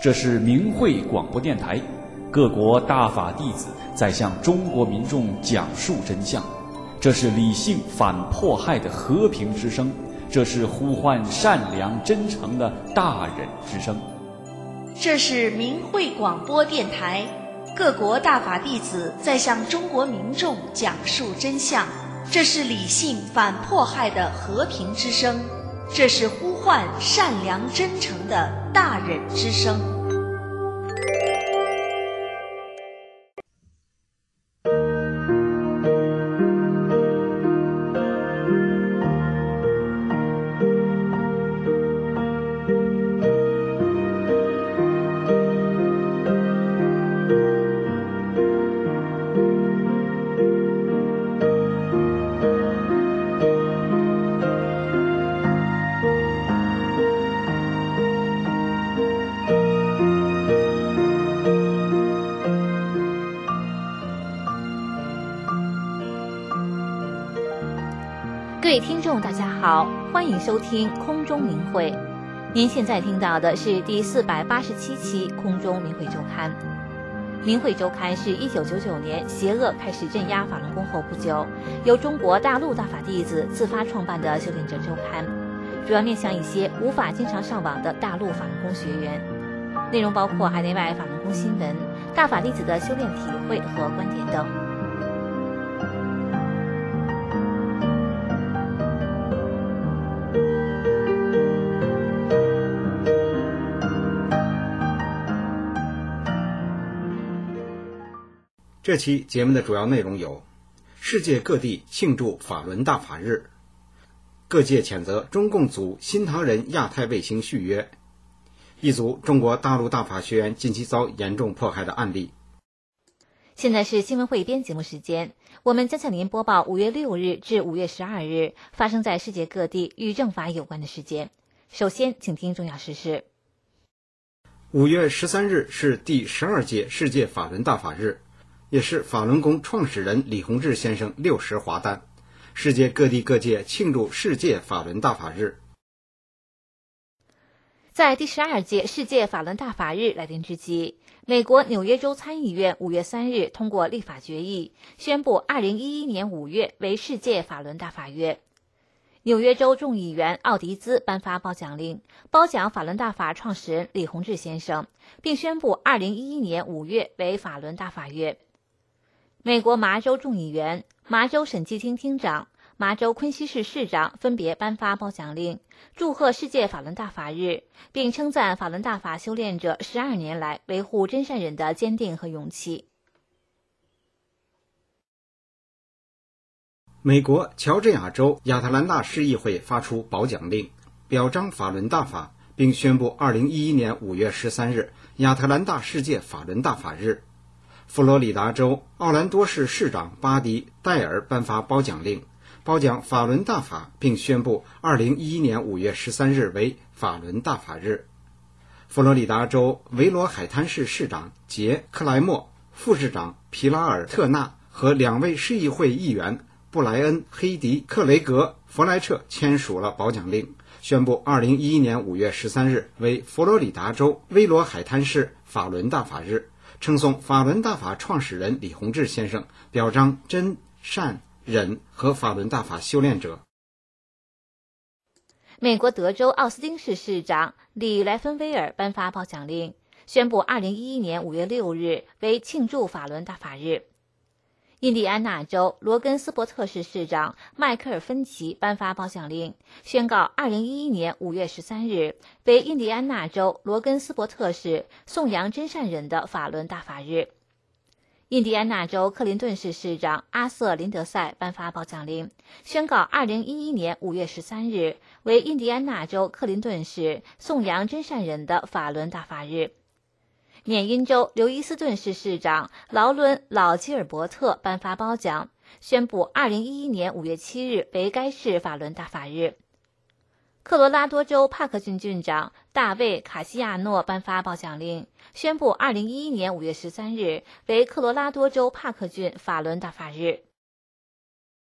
这是明慧广播电台，各国大法弟子在向中国民众讲述真相。这是理性反迫害的和平之声，这是呼唤善良真诚的大忍之声。 这是明慧广播电台，各国大法弟子在向中国民众讲述真相。这是理性反迫害的和平之声，这是呼唤善良真诚的大忍之声。 各位听众大家好，欢迎收听空中明慧。您现在听到的是第487期空中明慧周刊。明慧周刊是1999年邪恶开始镇压法轮功后不久，由中国大陆大法弟子自发创办的修炼者周刊，主要面向一些无法经常上网的大陆法轮功学员。内容包括海内外法轮功新闻、大法弟子的修炼体会和观点等。 这期节目的主要内容有：世界各地庆祝法轮大法日，各界谴责中共组新唐人亚太卫星续约，一组中国大陆大法学员近期遭严重迫害的案例。 现在是新闻汇编节目时间，我们将向您播报5月6日至5月12日发生在世界各地与正法有关的事件。首先，请听重要时事。 5月13日是第12届世界法轮大法日，也是法轮功创始人李洪志先生60华诞，世界各地各界庆祝世界法轮大法日。 在第12届世界法轮大法日来临之际，美国纽约州参议院5月3日通过立法决议，宣布2011年5月为世界法轮大法月。纽约州众议员奥迪兹颁发褒奖令，褒奖法轮大法创始人李洪志先生，并宣布2011年5月为法轮大法月。美国麻州众议员、麻州审计厅厅长、麻州昆西市市长分别颁发褒奖令，祝贺世界法轮大法日，并称赞法轮大法修炼者12年来维护真善忍的坚定和勇气。 美国乔治亚州亚特兰大市议会发出褒奖令，表彰法轮大法，并宣布2011年5月13日亚特兰大世界法轮大法日。佛罗里达州奥兰多市市长巴迪·戴尔颁发褒奖令，褒奖法轮大法，并宣布2011年5月13日为法轮大法日。佛罗里达州维罗海滩市市长杰·克莱默、副市长皮拉尔·特纳和2位市议会议员布莱恩·黑迪、克雷格·弗莱彻签署了褒奖令，宣布2011年5月13日为佛罗里达州维罗海滩市法轮大法日，称颂法轮大法创始人李洪志先生，表彰真善忍和法轮大法修炼者。 美国德州奥斯汀市市长李莱芬威尔颁发褒奖令，宣布2011年5月6日为庆祝法轮大法日。印第安纳州罗根斯伯特市市长迈克尔·芬奇颁发褒奖令，宣告2011年5月13日为印第安纳州罗根斯伯特市颂扬真善忍的法轮大法日。印第安纳州克林顿市市长阿瑟·林德赛颁发褒奖令，宣告2011年5月13日为印第安纳州克林顿市颂扬真善忍的法轮大法日。缅因州刘伊斯顿市市长劳伦·老基尔伯特颁发褒奖，宣布2011年5月7日为该市法轮大法日。科罗拉多州帕克郡郡长大卫·卡西亚诺颁发褒奖令，宣布2011年5月13日为科罗拉多州帕克郡法轮大法日。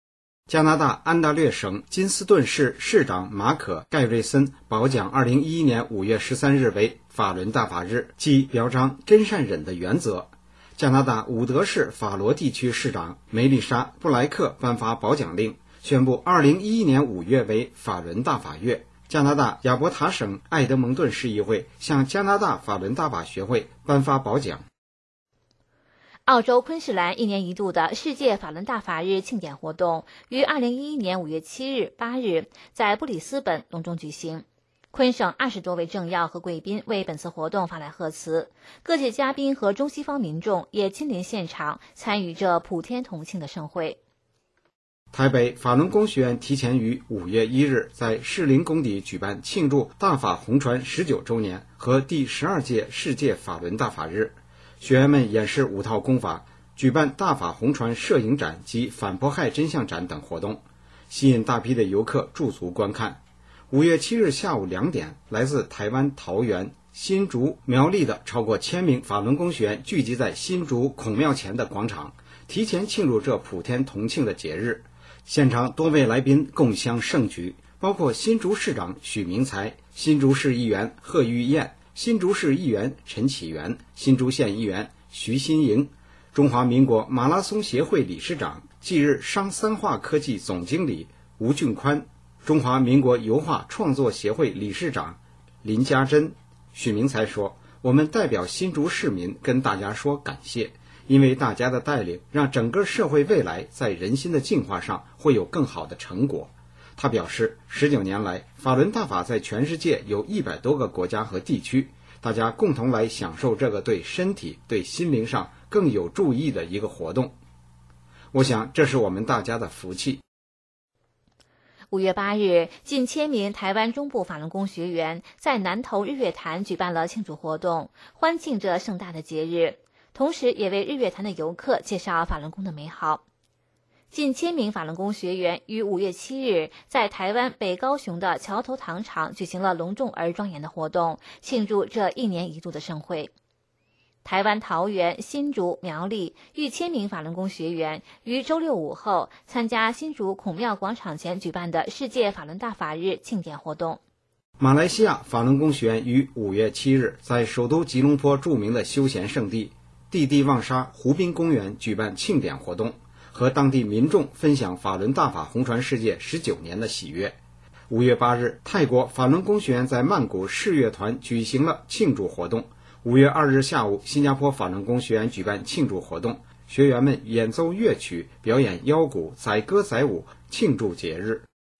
加拿大安大略省金斯顿市市长马可·盖瑞森褒奖2011年5月13日为法轮大法日，即表彰真善忍的原则。加拿大伍德市法罗地区市长梅丽莎·布莱克颁发褒奖令，宣布2011年5月为法轮大法月。加拿大亚伯塔省埃德蒙顿市议会向加拿大法轮大法学会颁发褒奖。 澳洲昆士兰一年一度的世界法轮大法日庆典活动于2011年5月7日、8日在布里斯本隆重举行。昆省20多位政要和贵宾为本次活动发来贺词，各界嘉宾和中西方民众也亲临现场参与这普天同庆的盛会。 台北法轮功学院提前于5月1日在士林功底举办庆祝大法红传19周年和第12届世界法轮大法日。学员们演示5套功法，举办大法红传摄影展及反迫害真相展等活动，吸引大批的游客驻足观看。5月7日下午2点，来自台湾桃园、新竹、苗栗的超过1000名法轮功学员聚集在新竹孔庙前的广场，提前庆祝这普天同庆的节日。现场多位来宾共襄盛举，包括新竹市长许明才、新竹市议员贺玉燕、新竹市议员陈启元、新竹县议员徐新莹、中华民国马拉松协会理事长、继日商三化科技总经理吴俊宽、中华民国油画创作协会理事长林家珍。许明才说，我们代表新竹市民跟大家说感谢，因为大家的带领，让整个社会未来在人心的净化上会有更好的成果。他表示，19年来，法轮大法在全世界有100多个国家和地区，大家共同来享受这个对身体、对心灵上更有助益的一个活动。我想，这是我们大家的福气。 5月8日，近1000名台湾中部法轮功学员在南投日月潭举办了庆祝活动，欢庆这盛大的节日，同时也为日月潭的游客介绍法轮功的美好。近1000名法轮功学员于5月7日在台湾北高雄的桥头糖厂举行了隆重而庄严的活动，庆祝这1年1度的盛会。台湾桃园、新竹、苗栗逾1000名法轮功学员于周六午后参加新竹孔庙广场前举办的世界法轮大法日庆典活动。 马来西亚法轮功学员于5月7日在首都吉隆坡著名的休闲胜地蒂蒂旺沙湖滨公园举办庆典活动，和当地民众分享法轮大法红传世界19年的喜悦。5月8日，泰国法轮功学员在曼谷世乐团举行了庆祝活动。5月2日下午，新加坡法轮功学员举办庆祝活动，学员们演奏乐曲，表演腰鼓，载歌载舞，庆祝节日。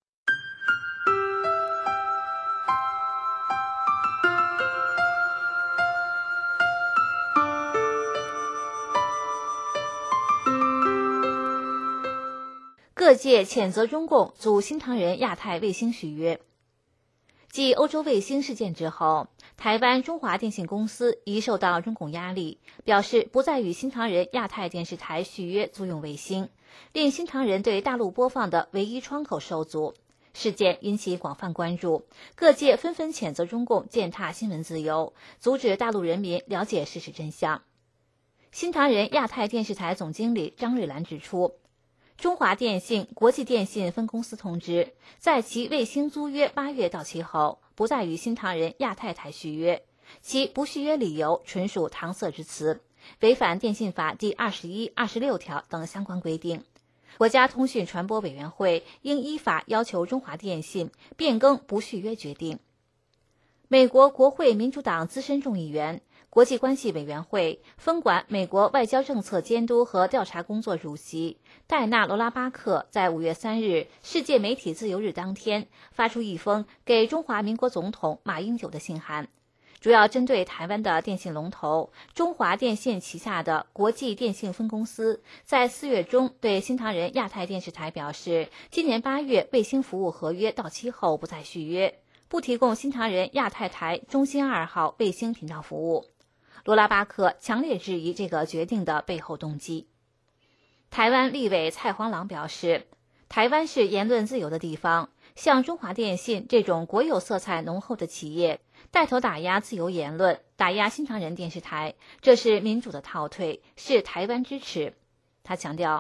各界谴责中共阻新唐人亚太卫星续约。继欧洲卫星事件之后，台湾中华电信公司已受到中共压力，表示不再与新唐人亚太电视台续约租用卫星，令新唐人对大陆播放的唯一窗口受阻。事件引起广泛关注，各界纷纷谴责中共践踏新闻自由，阻止大陆人民了解事实真相。新唐人亚太电视台总经理张瑞兰指出，中华电信国际电信分公司通知，在其卫星租约8月到期后，不再与新唐人亚太台续约，其不续约理由纯属搪塞之词，违反电信法第21、26条等相关规定。国家通讯传播委员会应依法要求中华电信变更不续约决定。美国国会民主党资深众议员、国际关系委员会分管美国外交政策监督和调查工作主席戴娜·罗拉巴克在5月3日世界媒体自由日当天发出一封给中华民国总统马英九的信函，主要针对台湾的电信龙头中华电信旗下的国际电信分公司，在4月中对新唐人亚太电视台表示，今年8月卫星服务合约到期后不再续约，不提供新唐人亚太台中心2号卫星频道服务。罗拉巴克强烈质疑这个决定的背后动机。台湾立委蔡黄朗表示，台湾是言论自由的地方，像中华电信这种国有色彩浓厚的企业带头打压自由言论，打压新唐人电视台，这是民主的倒退，是台湾支持。他强调，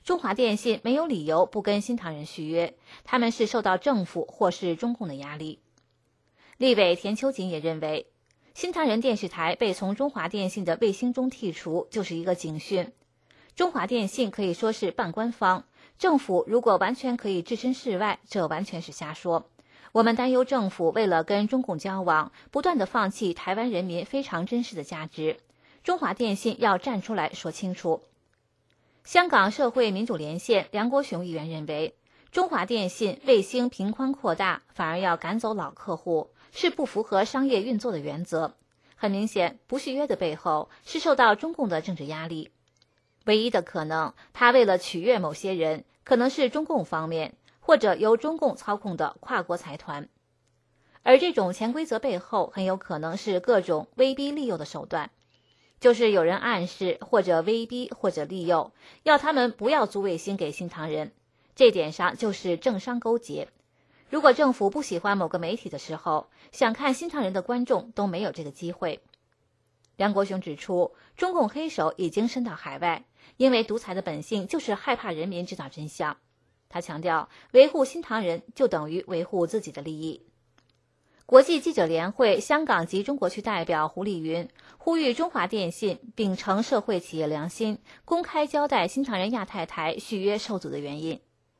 中华电信没有理由不跟新唐人续约，他们是受到政府或是中共的压力。立委田秋瑾也认为，新唐人电视台被从中华电信的卫星中剔除就是一个警讯。中华电信可以说是半官方，政府如果完全可以置身事外，这完全是瞎说。我们担忧政府为了跟中共交往，不断地放弃台湾人民非常珍视的价值。中华电信要站出来说清楚。香港社会民主连线梁国雄议员认为，中华电信卫星频宽扩大，反而要赶走老客户，是不符合商业运作的原则。很明显，不续约的背后是受到中共的政治压力。唯一的可能，他为了取悦某些人，可能是中共方面，或者由中共操控的跨国财团。而这种潜规则背后，很有可能是各种威逼利诱的手段，就是有人暗示或者威逼或者利诱，要他们不要租卫星给新唐人。这点上就是政商勾结。如果政府不喜欢某个媒体的时候，想看新唐人的观众都没有这个机会。梁国雄指出，中共黑手已经伸到海外，因为独裁的本性就是害怕人民知道真相。他强调，维护新唐人就等于维护自己的利益。国际记者联会香港及中国区代表胡丽云呼吁中华电信秉承社会企业良心，公开交代新唐人亚太台续约受阻的原因。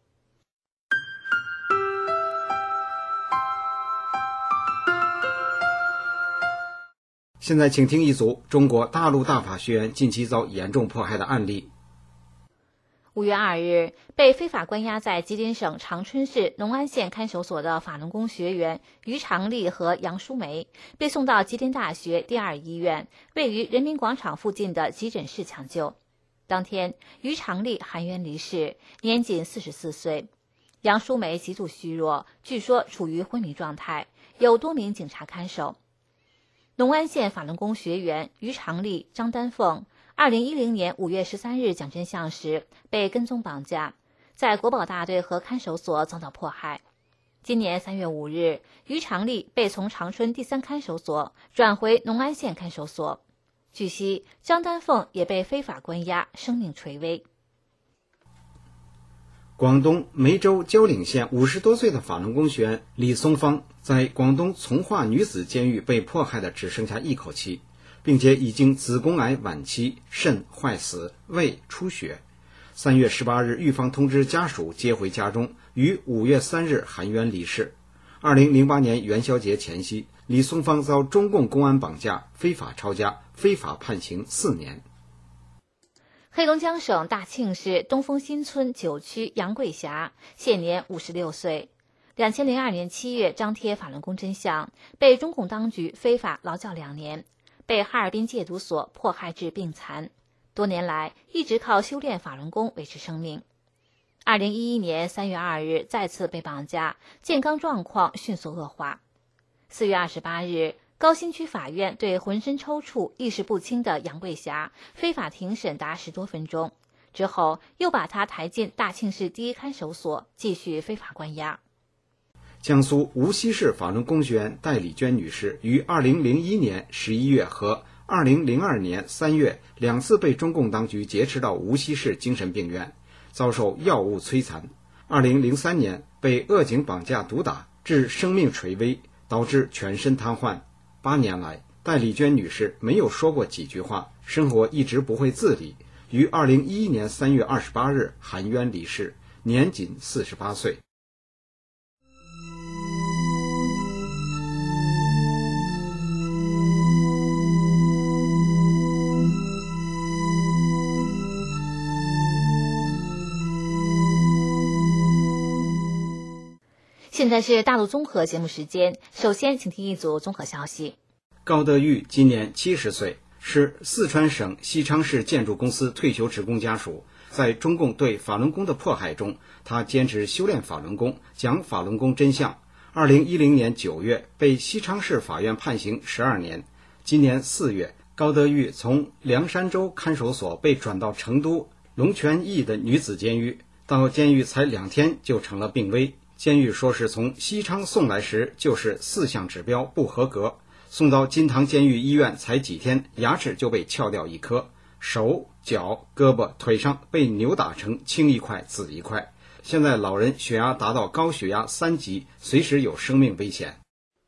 现在请听一组中国大陆大法学员近期遭严重迫害的案例。 5月2日，被非法关押在吉林省长春市农安县看守所的法轮功学员于长丽和杨淑梅被送到吉林大学第二医院位于人民广场附近的急诊室抢救。当天，于长丽含冤离世，年仅44岁。杨淑梅极度虚弱，据说处于昏迷状态，有多名警察看守。农安县法轮功学员于长丽、张丹凤2010年5月13日讲真相时被跟踪绑架，在国保大队和看守所遭到迫害。今年3月5日，于长丽被从长春第3看守所转回农安县看守所。据悉，张丹凤也被非法关押，生命垂危。 广东梅州蕉岭县50多岁的法轮功学员李松芳，在广东从化女子监狱被迫害的只剩下一口气，并且已经子宫癌晚期、肾坏死、胃出血。3月18日，狱方通知家属接回家中，于5月3日含冤离世。2008年元宵节前夕，李松芳遭中共公安绑架，非法抄家，非法判刑4年。 黑龙江省大庆市东风新村9区杨桂霞，现年56岁。2002年7月张贴法轮功真相，被中共当局非法劳教2年，被哈尔滨戒毒所迫害致病残。多年来一直靠修炼法轮功维持生命。2011年3月2日再次被绑架，健康状况迅速恶化。4月28日，高新区法院对浑身抽搐、意识不清的杨桂霞非法庭审达10多分钟，之后又把她抬进大庆市第1看守所，继续非法关押。 江苏无锡市法轮功学员戴丽娟女士于2001年11月和2002年3月2次被中共当局劫持到无锡市精神病院，遭受药物摧残。2003年被恶警绑架毒打，致生命垂危，导致全身瘫痪。8年来，戴丽娟女士没有说过几句话，生活一直不会自理，于2011年3月28日含冤离世，年仅48岁。 现在是大陆综合节目时间，首先请听一组综合消息。 高德玉今年70岁，是四川省西昌市建筑公司退休职工家属。在中共对法轮功的迫害中，他坚持修炼法轮功，讲法轮功真相。2010年9月被西昌市法院判刑12年。今年4月，高德玉从凉山州看守所被转到成都龙泉驿的女子监狱，到监狱才2天就成了病危。监狱说是从西昌送来时就是4项指标不合格，送到金堂监狱医院才几天，牙齿就被撬掉1颗。 手、脚、胳膊、腿上被扭打成青一块紫一块。现在老人血压达到高血压3级，随时有生命危险。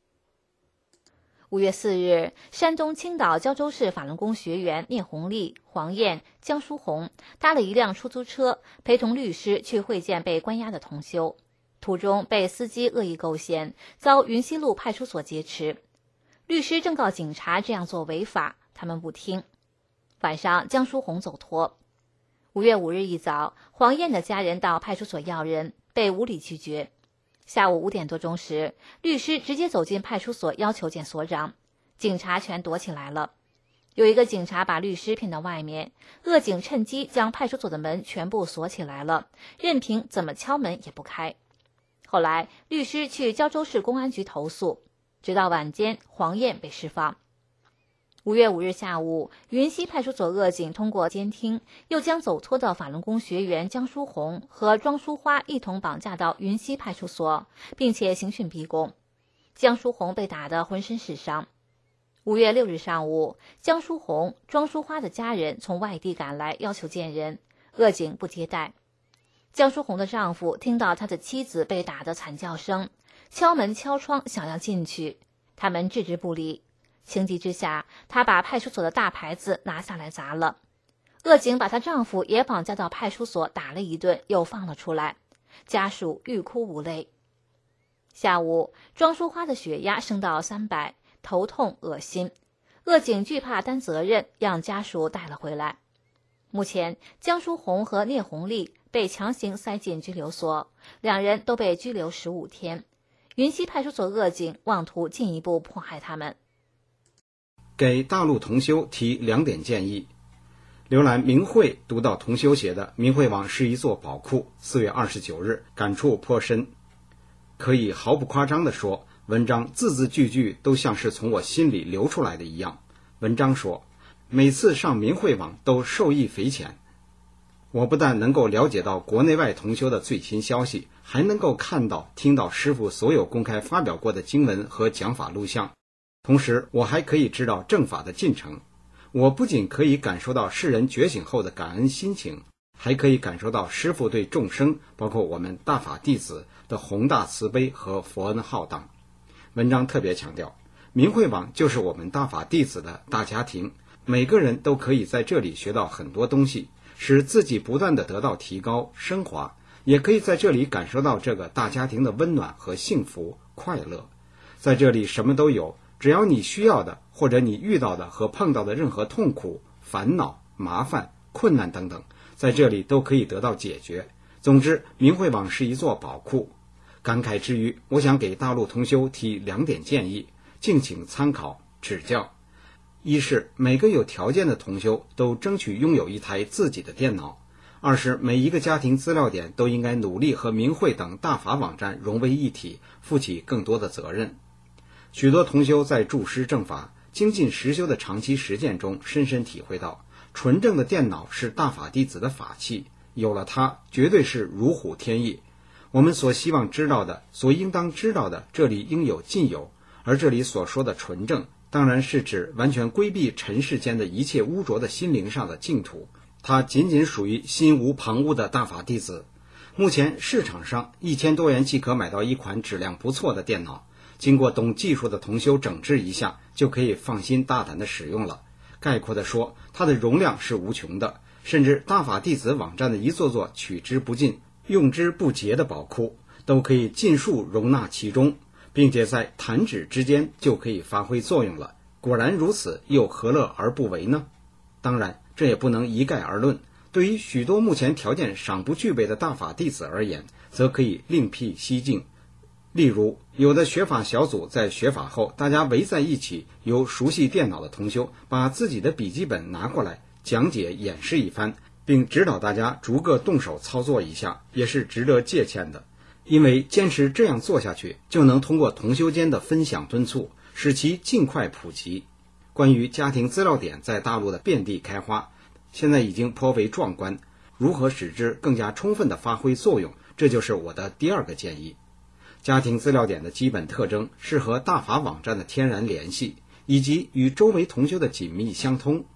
5月4日，山东青岛胶州市法轮功学员聂红丽、黄燕、江淑红搭了一辆出租车，陪同律师去会见被关押的同修。途中被司机恶意构陷，遭云溪路派出所劫持。律师正告警察这样做违法，他们不听。晚上，江淑红走脱。5月5日一早，黄燕的家人到派出所要人，被无理拒绝。下午5点多钟时，律师直接走进派出所要求见所长，警察全躲起来了。有一个警察把律师骗到外面，恶警趁机将派出所的门全部锁起来了，任凭怎么敲门也不开。后来，律师去胶州市公安局投诉，直到晚间，黄燕被释放。5月5日下午，云溪派出所恶警通过监听，又将走脱的法轮功学员江淑红和庄淑花一同绑架到云溪派出所，并且刑讯逼供。江淑红被打得浑身是伤。5月6日上午，江淑红、庄淑花的家人从外地赶来要求见人，恶警不接待。江淑红的丈夫听到他的妻子被打的惨叫声，敲门敲窗想要进去，他们置之不理。情急之下，她把派出所的大牌子拿下来砸了。恶警把她丈夫也绑架到派出所打了一顿，又放了出来，家属欲哭无泪。下午，庄淑花的血压升到300，头痛恶心，恶警惧怕担责任，让家属带了回来。目前，江淑红和聂红丽被强行塞进拘留所，两人都被拘留15天。云溪派出所恶警妄图进一步迫害他们。 给大陆同修提2点建议。浏览明慧读到同修写的明慧网是一座宝库，4月29日感触颇深。可以毫不夸张地说，文章字字句句都像是从我心里流出来的一样。文章说，每次上明慧网都受益匪浅。我不但能够了解到国内外同修的最新消息，还能够看到、听到师父所有公开发表过的经文和讲法录像。同时，我还可以知道正法的进程。我不仅可以感受到世人觉醒后的感恩心情，还可以感受到师父对众生，包括我们大法弟子的宏大慈悲和佛恩浩荡。文章特别强调，明慧网就是我们大法弟子的大家庭，每个人都可以在这里学到很多东西，使自己不断的得到提高升华，也可以在这里感受到这个大家庭的温暖和幸福快乐。在这里什么都有，只要你需要的，或者你遇到的和碰到的任何痛苦、烦恼、麻烦、困难等等，在这里都可以得到解决。总之，明慧网是一座宝库。感慨之余，我想给大陆同修提2点建议，敬请参考指教。一是每个有条件的同修都争取拥有一台自己的电脑。2是每一个家庭资料点都应该努力和明慧等大法网站融为一体，负起更多的责任。许多同修在助师正法、精进实修的长期实践中，深深体会到，纯正的电脑是大法弟子的法器，有了它，绝对是如虎添翼。我们所希望知道的，所应当知道的，这里应有尽有。而这里所说的纯正，当然是指完全规避尘世间的一切污浊的心灵上的净土，它仅仅属于心无旁骛的大法弟子。目前市场上1000多元即可买到一款质量不错的电脑，经过懂技术的同修整治一下，就可以放心大胆的使用了。概括的说，它的容量是无穷的，甚至大法弟子网站的一座座取之不尽、用之不竭的宝库，都可以尽数容纳其中，并且在弹指之间就可以发挥作用了。果然如此，又何乐而不为呢？当然，这也不能一概而论。对于许多目前条件尚不具备的大法弟子而言，则可以另辟蹊径。例如，有的学法小组在学法后，大家围在一起，由熟悉电脑的同修把自己的笔记本拿过来，讲解演示一番，并指导大家逐个动手操作一下，也是值得借鉴的。因为坚持这样做下去，就能通过同修间的分享敦促，使其尽快普及。关于家庭资料点在大陆的遍地开花，现在已经颇为壮观，如何使之更加充分地发挥作用，这就是我的第2个建议。家庭资料点的基本特征是和大法网站的天然联系，以及与周围同修的紧密相通。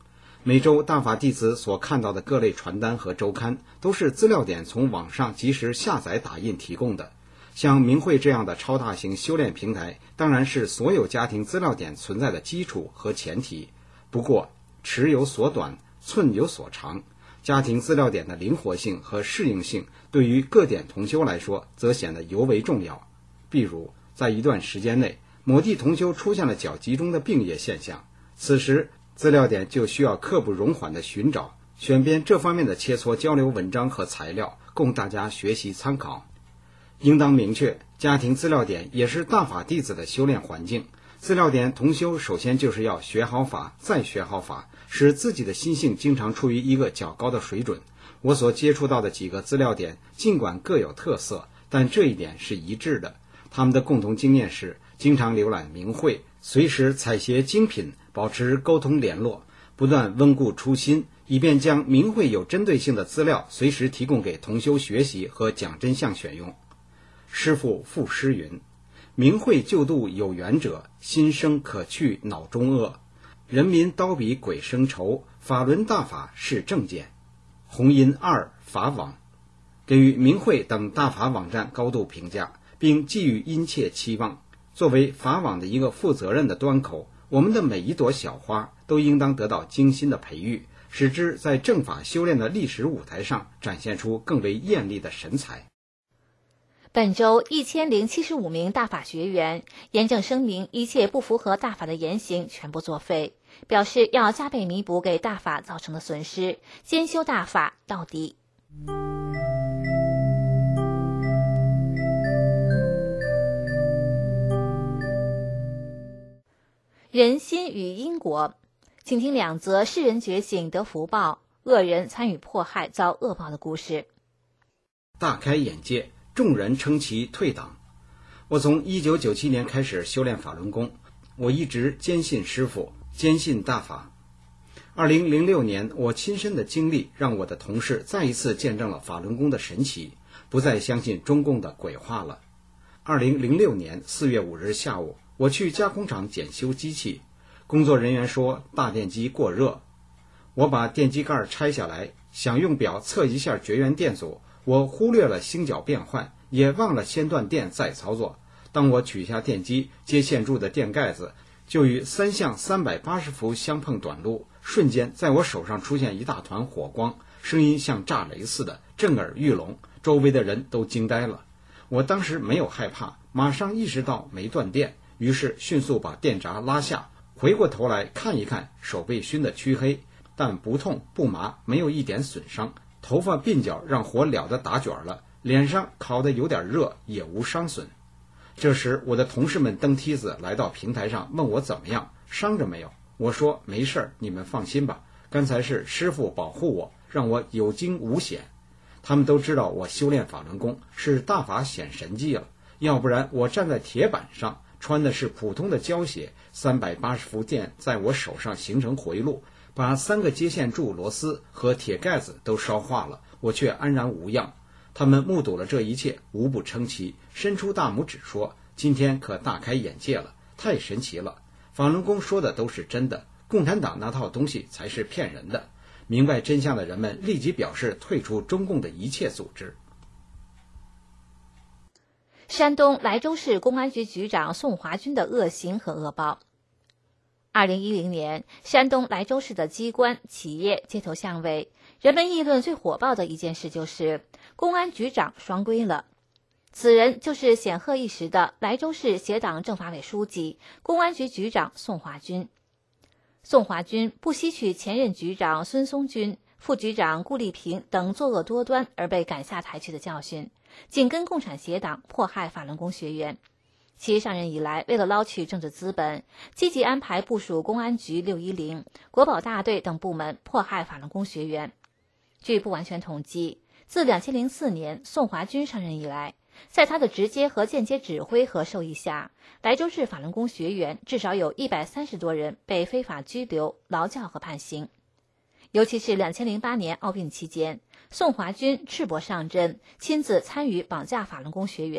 每周大法弟子所看到的各类传单和周刊，都是资料点从网上及时下载打印提供的。像明慧这样的超大型修炼平台，当然是所有家庭资料点存在的基础和前提。不过，尺有所短，寸有所长，家庭资料点的灵活性和适应性，对于各点同修来说，则显得尤为重要。比如，在一段时间内，某地同修出现了较集中的病业现象，此时资料点就需要刻不容缓地寻找、选编这方面的切磋交流文章和材料，供大家学习参考。应当明确，家庭资料点也是大法弟子的修炼环境。资料点同修首先就是要学好法，再学好法，使自己的心性经常处于一个较高的水准。我所接触到的几个资料点，尽管各有特色，但这一点是一致的。他们的共同经验是经常浏览明慧，随时采撷精品，保持沟通联络，不断温故初心，以便将明慧有针对性的资料随时提供给同修学习和讲真相选用。师父赋诗云：明慧救度有缘者，心生可去脑中恶。人民刀笔鬼生愁，法轮大法是正见。红音2法网给予明慧等大法网站高度评价，并寄予殷切期望。作为法网的一个负责任的端口，我们的每一朵小花都应当得到精心的培育，使之在正法修炼的历史舞台上展现出更为艳丽的神采。 本周1075名大法学员严正声明，一切不符合大法的言行全部作废，表示要加倍弥补给大法造成的损失，兼修大法到底。人心与因果，请听2则世人觉醒得福报，恶人参与迫害遭恶报的故事。 大开眼界，众人称其退党。我从1997年开始修炼法轮功，我一直坚信师父，坚信大法。2006年，我亲身的经历让我的同事再一次见证了法轮功的神奇，不再相信中共的鬼话了。2006年4月5日下午，我去加工厂检修机器，工作人员说大电机过热。我把电机盖拆下来，想用表测一下绝缘电阻，我忽略了星角变换，也忘了先断电再操作。当我取下电机，接线柱的电盖子就与3项380伏相碰短路，瞬间在我手上出现一大团火光，声音像炸雷似的，震耳欲聋，周围的人都惊呆了。我当时没有害怕，马上意识到没断电，于是迅速把电闸拉下，回过头来看一看，手被熏得黢黑，但不痛不麻，没有一点损伤。头发鬓角让火燎得打卷了，脸上烤得有点热，也无伤损。这时我的同事们登梯子来到平台上，问我怎么样，伤着没有。我说没事，你们放心吧，刚才是师父保护我，让我有惊无险。他们都知道我修炼法轮功是大法显神迹了，要不然我站在铁板上，穿的是普通的胶鞋，380伏电在我手上形成回路，把3个接线柱螺丝和铁盖子都烧化了，我却安然无恙。他们目睹了这一切，无不称奇，伸出大拇指说：今天可大开眼界了，太神奇了！法轮功说的都是真的，共产党那套东西才是骗人的。明白真相的人们立即表示退出中共的一切组织。 山东莱州市公安局局长宋华军的恶行和恶报。2010年，山东莱州市的机关、企业、街头巷尾，人们议论最火爆的一件事就是公安局长双规了。此人就是显赫一时的莱州市协党政法委书记、公安局局长宋华军。宋华军不吸取前任局长孙松军、副局长顾立平等作恶多端而被赶下台去的教训，紧跟共产协党迫害法轮功学员。其上任以来，为了捞取政治资本，积极安排部署公安局610、国保大队等部门迫害法轮功学员。据不完全统计，自2004年宋华军上任以来，在他的直接和间接指挥和授意下，莱州市法轮功学员至少有130多人被非法拘留、劳教和判刑。尤其是2008年奥运期间，宋华军赤膊上阵，亲自参与绑架法轮功学员，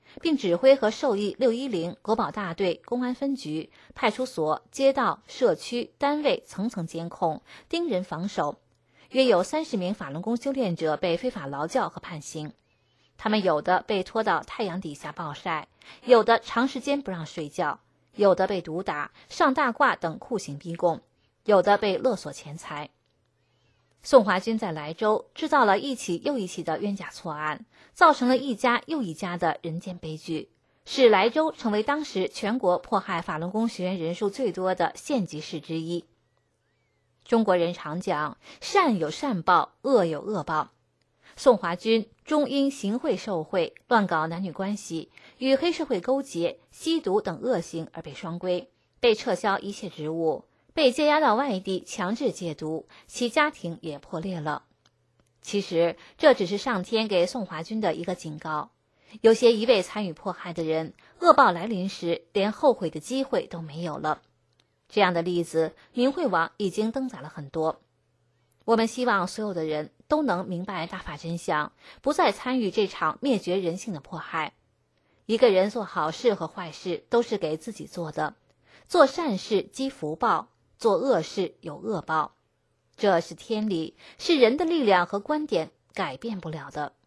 并指挥和授意610国保大队、公安分局、派出所、街道、社区、单位层层监控、盯人防守。约有30名法轮功修炼者被非法劳教和判刑，他们有的被拖到太阳底下暴晒，有的长时间不让睡觉，有的被毒打、上大褂等酷刑逼供，有的被勒索钱财。宋华军在莱州制造了一起又一起的冤假错案，造成了一家又一家的人间悲剧，使莱州成为当时全国迫害法轮功学员人数最多的县级市之一。中国人常讲，善有善报，恶有恶报。宋华军终因行贿受贿、乱搞男女关系、与黑社会勾结、吸毒等恶行而被双规，被撤销一切职务，被接押到外地强制戒毒，其家庭也破裂了。其实这只是上天给宋华军的一个警告，有些一味参与迫害的人，恶报来临时连后悔的机会都没有了。这样的例子，明慧网已经登载了很多。我们希望所有的人都能明白大法真相，不再参与这场灭绝人性的迫害。一个人做好事和坏事都是给自己做的，做善事积福报，做恶事有恶报，这是天理，是人的力量和观点改变不了的。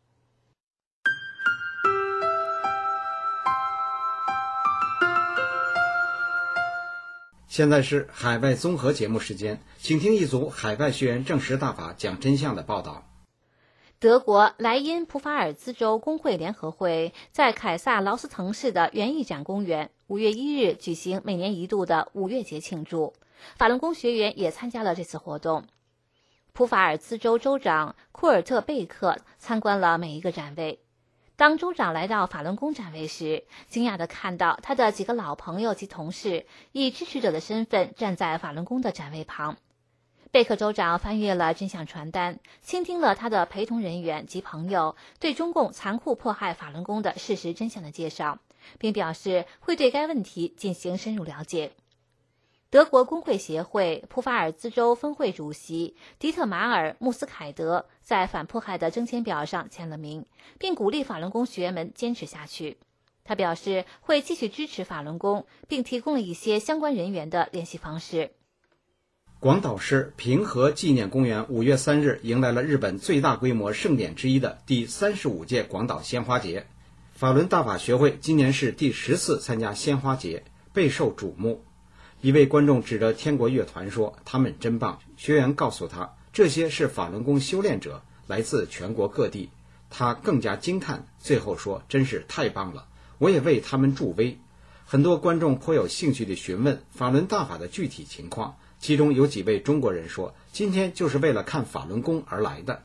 现在是海外综合节目时间，请听一组海外学员证实大法讲真相的报道。 德国莱茵普法尔兹州工会联合会在凯撒劳斯滕市的园艺展公园5月1日举行每年一度的五月节庆祝，法轮功学员也参加了这次活动。普法尔兹州州长库尔特贝克参观了每一个展位。当州长来到法轮功展位时，惊讶地看到他的几个老朋友及同事以支持者的身份站在法轮功的展位旁。贝克州长翻阅了真相传单，倾听了他的陪同人员及朋友对中共残酷迫害法轮功的事实真相的介绍，并表示会对该问题进行深入了解。德国工会协会普法尔兹州分会主席迪特马尔·穆斯凯德在反迫害的征签表上签了名，并鼓励法轮功学员们坚持下去。他表示会继续支持法轮功，并提供了一些相关人员的联系方式。 广岛市平和纪念公园5月3日迎来了日本最大规模盛典之一的第35届广岛鲜花节。法轮大法学会今年是第10次参加鲜花节，备受瞩目。一位观众指着天国乐团说，他们真棒。学员告诉他，这些是法轮功修炼者，来自全国各地。他更加惊叹，最后说，真是太棒了，我也为他们助威。很多观众颇有兴趣地询问法轮大法的具体情况，其中有几位中国人说，今天就是为了看法轮功而来的。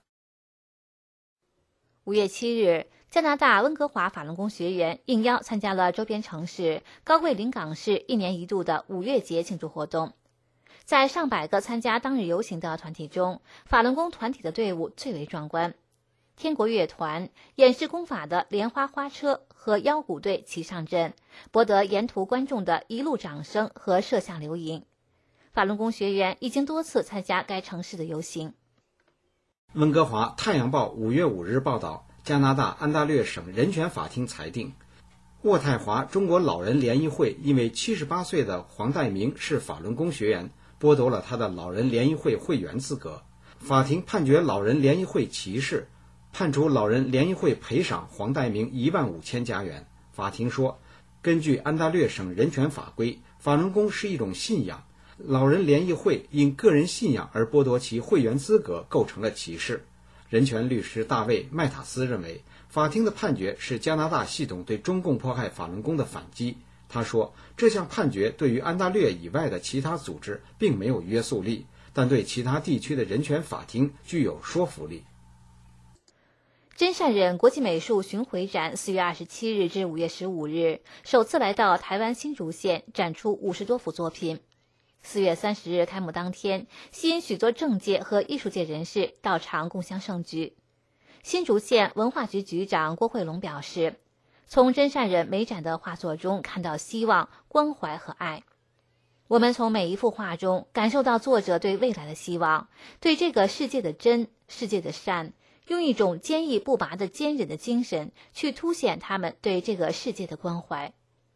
5月7日，加拿大温哥华法轮功学员应邀参加了周边城市高贵临港市1年1度的五月节庆祝活动。在上百个参加当日游行的团体中，法轮功团体的队伍最为壮观。天国乐团、演示功法的莲花花车和腰鼓队齐上阵，博得沿途观众的一路掌声和摄像留影。法轮功学员已经多次参加该城市的游行。 温哥华太阳报5月5日报道，加拿大安大略省人权法庭裁定，渥太华中国老人联谊会因为78岁的黄代明是法轮功学员，剥夺了他的老人联谊会会员资格。法庭判决老人联谊会歧视，判处老人联谊会赔偿黄代明15000加元。法庭说，根据安大略省人权法规，法轮功是一种信仰，老人联谊会因个人信仰而剥夺其会员资格，构成了歧视。人权律师大卫·麦塔斯认为，法庭的判决是加拿大系统对中共迫害法轮功的反击。他说，这项判决对于安大略以外的其他组织并没有约束力，但对其他地区的人权法庭具有说服力。 真善忍国际美术巡回展4月27日至5月15日首次来到台湾新竹县，展出50多幅作品。4月30日开幕当天，吸引许多政界和艺术界人士到场共襄盛举。新竹县文化局局长郭惠龙表示，从真善忍美展的画作中看到希望、关怀和爱。我们从每一幅画中感受到作者对未来的希望，对这个世界的真、世界的善用一种坚毅不拔的坚韧的精神去凸显他们对这个世界的关怀。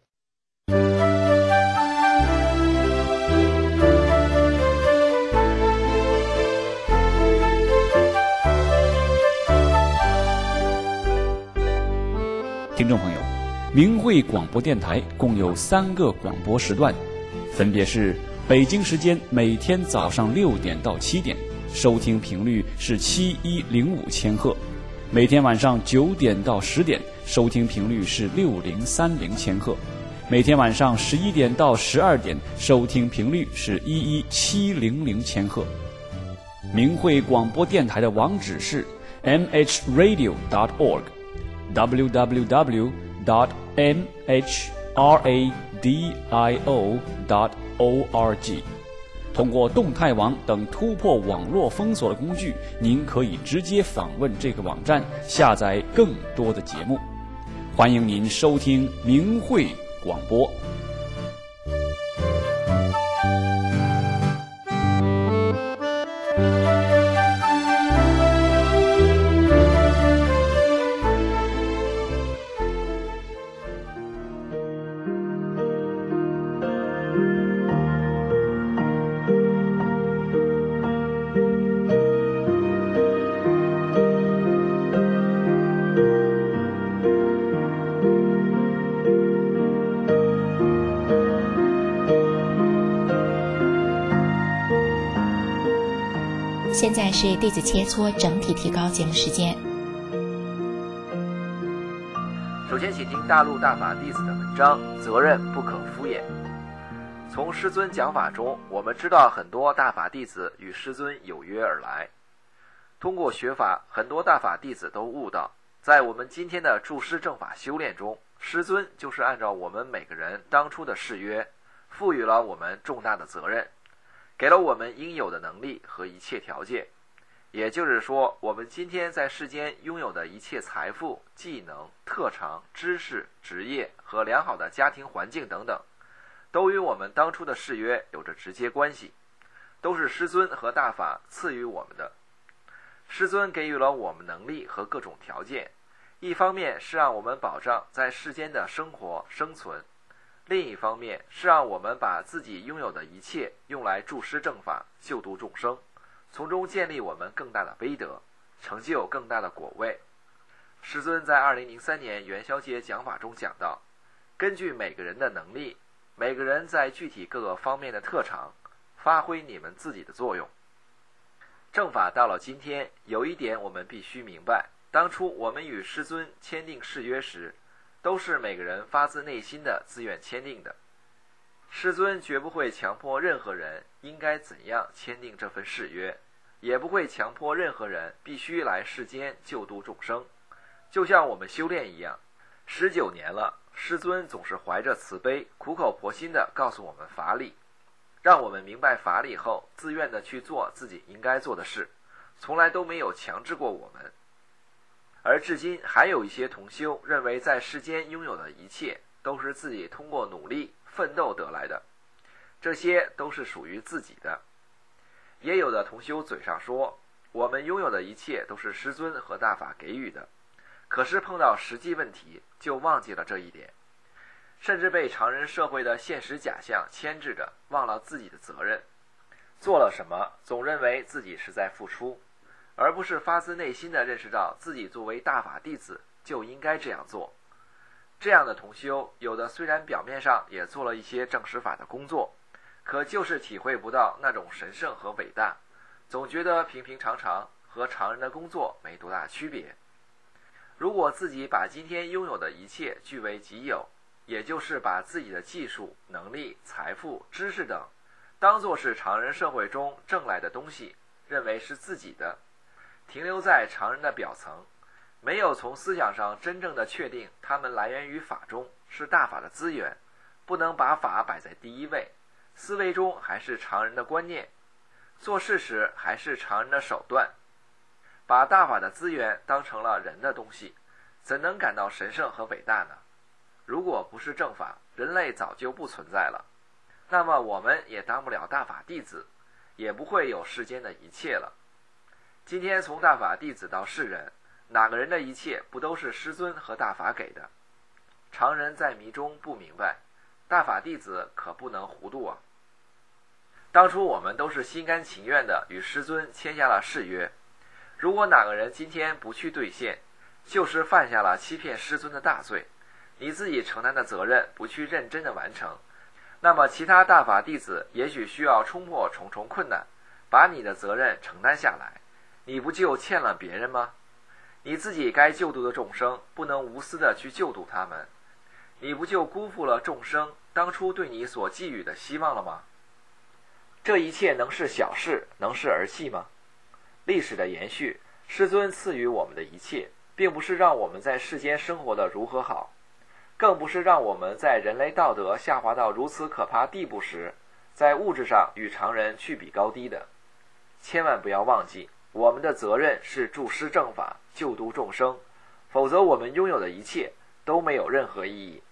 听众朋友，明慧广播电台共有3个广播时段，分别是北京时间每天早上6点到7点，收听频率是7105千赫；每天晚上9点到10点，收听频率是6030千赫；每天晚上11点到12点，收听频率是11700千赫。明慧广播电台的网址是 mhradio.org，www.mhradio.org。通过动态网等突破网络封锁的工具，您可以直接访问这个网站，下载更多的节目。欢迎您收听明慧广播。 现在是弟子切磋整体提高节目时间。 首先请听大陆大法弟子的文章，责任不可敷衍。从师尊讲法中，我们知道很多大法弟子与师尊有约而来。通过学法，很多大法弟子都悟到，在我们今天的助师正法修炼中，师尊就是按照我们每个人当初的誓约，赋予了我们重大的责任，给了我们应有的能力和一切条件。也就是说，我们今天在世间拥有的一切财富、技能、特长、知识、职业和良好的家庭环境等等，都与我们当初的誓约有着直接关系，都是师尊和大法赐予我们的。师尊给予了我们能力和各种条件，一方面是让我们保障在世间的生活生存，另一方面是让我们把自己拥有的一切用来助师正法，救度众生，从中建立我们更大的悲德，成就更大的果位。师尊在2003年元宵节讲法中讲到，根据每个人的能力，每个人在具体各个方面的特长，发挥你们自己的作用。正法到了今天，有一点我们必须明白，当初我们与师尊签订誓约时，都是每个人发自内心的自愿签订的。师尊绝不会强迫任何人应该怎样签订这份誓约，也不会强迫任何人必须来世间救度众生。就像我们修炼一样，19年了，师尊总是怀着慈悲，苦口婆心地告诉我们法理，让我们明白法理后，自愿地去做自己应该做的事，从来都没有强制过我们。而至今还有一些同修认为，在世间拥有的一切都是自己通过努力奋斗得来的，这些都是属于自己的。也有的同修嘴上说，我们拥有的一切都是师尊和大法给予的，可是碰到实际问题就忘记了这一点，甚至被常人社会的现实假象牵制着，忘了自己的责任。做了什么总认为自己是在付出，而不是发自内心地认识到自己作为大法弟子就应该这样做。这样的同修，有的虽然表面上也做了一些正实法的工作，可就是体会不到那种神圣和伟大，总觉得平平常常，和常人的工作没多大区别。如果自己把今天拥有的一切据为己有，也就是把自己的技术、能力、财富、知识等当作是常人社会中挣来的东西，认为是自己的，停留在常人的表层，没有从思想上真正的确定它们来源于法中，是大法的资源，不能把法摆在第一位，思维中还是常人的观念，做事时还是常人的手段，把大法的资源当成了人的东西，怎能感到神圣和伟大呢？如果不是正法，人类早就不存在了，那么我们也当不了大法弟子，也不会有世间的一切了。 今天从大法弟子到世人，哪个人的一切不都是师尊和大法给的？常人在迷中不明白，大法弟子可不能糊涂啊。当初我们都是心甘情愿地与师尊签下了誓约，如果哪个人今天不去兑现，就是犯下了欺骗师尊的大罪，你自己承担的责任不去认真地完成，那么其他大法弟子也许需要冲破重重困难，把你的责任承担下来，你不就欠了别人吗？你自己该救度的众生不能无私地去救度他们，你不就辜负了众生当初对你所寄予的希望了吗？这一切能是小事，能是儿戏吗？历史的延续，师尊赐予我们的一切，并不是让我们在世间生活的如何好，更不是让我们在人类道德下滑到如此可怕地步时，在物质上与常人去比高低的。千万不要忘记，我们的责任是助师正法，救度众生，否则我们拥有的一切都没有任何意义。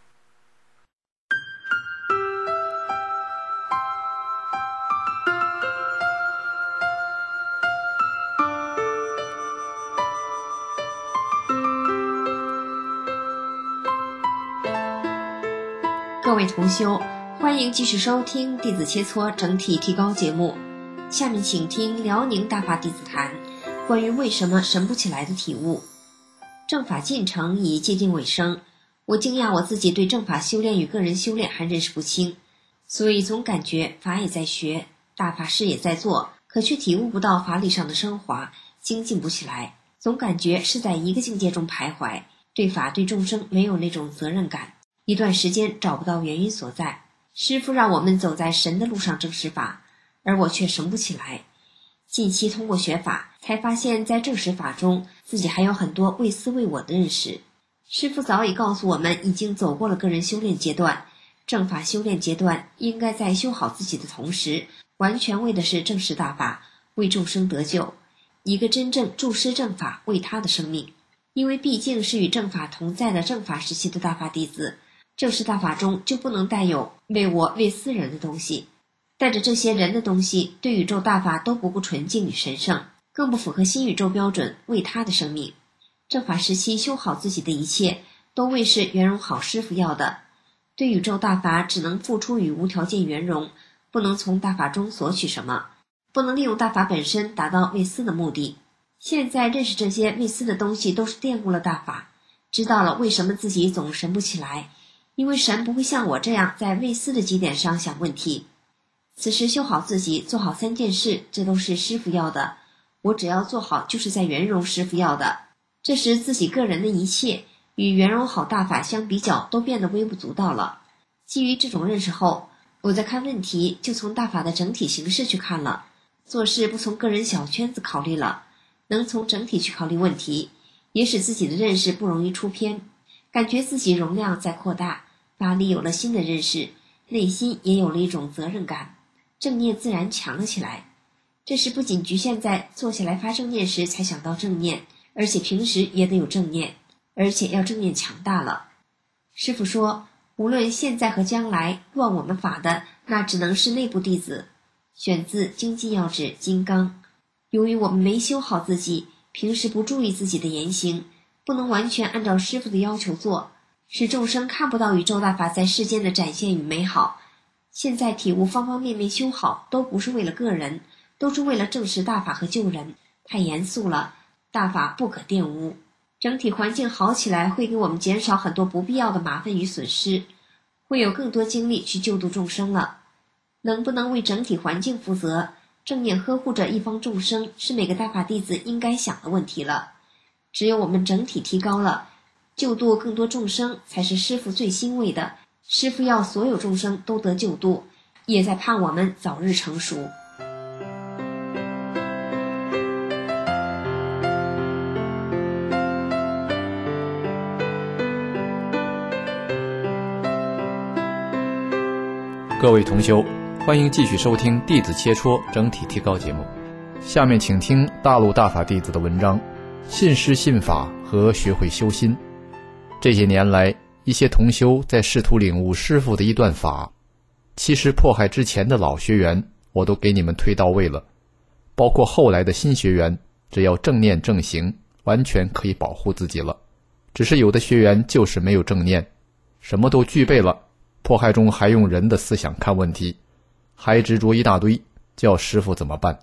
各位同修，欢迎继续收听弟子切磋整体提高节目。下面请听辽宁大法弟子谈关于为什么神不起来的体悟。正法进程已接近尾声，我惊讶我自己对正法修炼与个人修炼还认识不清，所以总感觉法也在学，大法事也在做，可却体悟不到法理上的升华，精进不起来，总感觉是在一个境界中徘徊，对法对众生没有那种责任感，一段时间找不到原因所在。师父让我们走在神的路上证实法，而我却神不起来。近期通过学法，才发现在证实法中，自己还有很多为私为我的认识。师父早已告诉我们，已经走过了个人修炼阶段，正法修炼阶段应该在修好自己的同时，完全为的是证实大法，为众生得救，一个真正助师正法为他的生命。因为毕竟是与正法同在的正法时期的大法弟子，正式大法中就不能带有为我为私人的东西，带着这些人的东西，对宇宙大法都不够纯净与神圣，更不符合新宇宙标准为他的生命。正法时期修好自己的一切，都为是圆融好师父要的，对宇宙大法只能付出与无条件圆融，不能从大法中索取什么，不能利用大法本身达到为私的目的。现在认识这些为私的东西都是玷污了大法，知道了为什么自己总神不起来，因为神不会像我这样在为私的基点上想问题。此时修好自己，做好3件事，这都是师父要的，我只要做好就是在圆融师父要的。这时自己个人的一切与圆融好大法相比较，都变得微不足道了。基于这种认识后，我在看问题就从大法的整体形式去看了，做事不从个人小圈子考虑了，能从整体去考虑问题，也使自己的认识不容易出偏，感觉自己容量在扩大，法理有了新的认识，内心也有了一种责任感，正念自然强了起来。这时不仅局限在坐下来发正念时才想到正念，而且平时也得有正念，而且要正念强大了。师父说，无论现在和将来乱我们法的，那只能是内部弟子。选自《经济要旨金刚》。由于我们没修好自己，平时不注意自己的言行，不能完全按照师父的要求做，使众生看不到宇宙大法在世间的展现与美好。现在体悟方方面面修好，都不是为了个人，都是为了证实大法和救人。太严肃了，大法不可玷污。整体环境好起来，会给我们减少很多不必要的麻烦与损失，会有更多精力去救度众生了。能不能为整体环境负责，正念呵护着一方众生，是每个大法弟子应该想的问题了。只有我们整体提高了，救度更多众生才是师父最欣慰的。师父要所有众生都得救度，也在盼我们早日成熟。 各位同修，欢迎继续收听弟子切磋整体提高节目。下面请听大陆大法弟子的文章，信师信法和学会修心。这些年来，一些同修在试图领悟师父的一段法，其实迫害之前的老学员我都给你们推到位了，包括后来的新学员只要正念正行，完全可以保护自己了。只是有的学员就是没有正念，什么都具备了，迫害中还用人的思想看问题，还执着一大堆，叫师父怎么办